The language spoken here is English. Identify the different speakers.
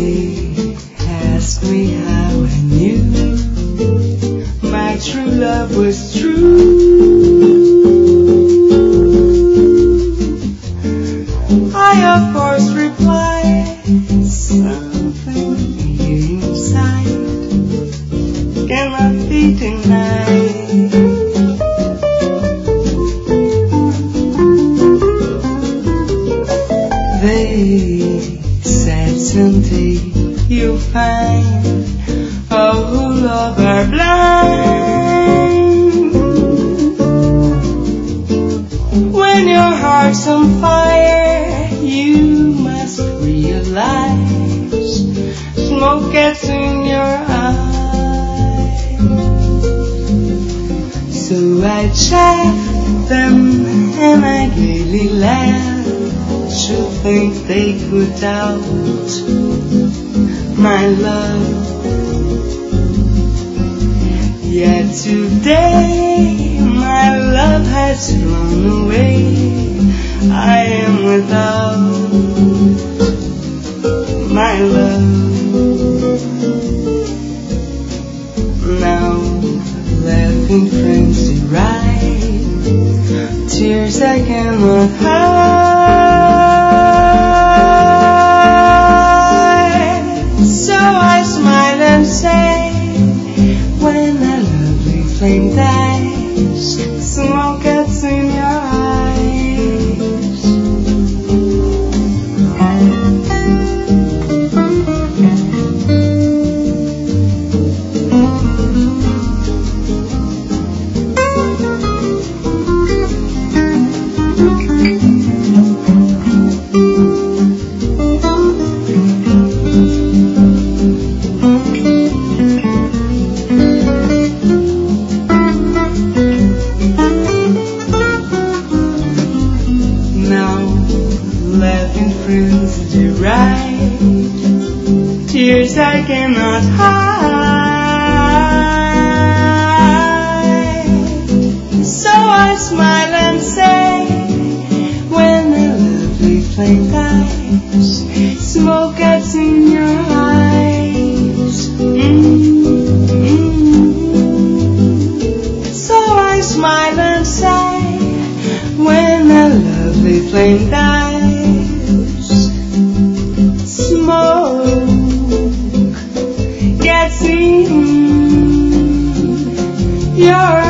Speaker 1: They ask me how I knew my true love was true. I of course reply, something here inside cannot be denied. They said someday you'll find all who love are blind. When your heart's on fire, you must realize smoke gets in your eyes. So I check them and I gaily laugh. Should think they could doubt my love. Yet today my love has flown away. I am without my love. Now laughing friends deride tears I cannot hide. So I smile and say, when a lovely flame dies, smoke gets in your eyes. Friends deride tears I cannot hide. So I smile and say, when a lovely flame dies, smoke gets in your eyes. So I smile and say, when a lovely flame dies, smoke gets in your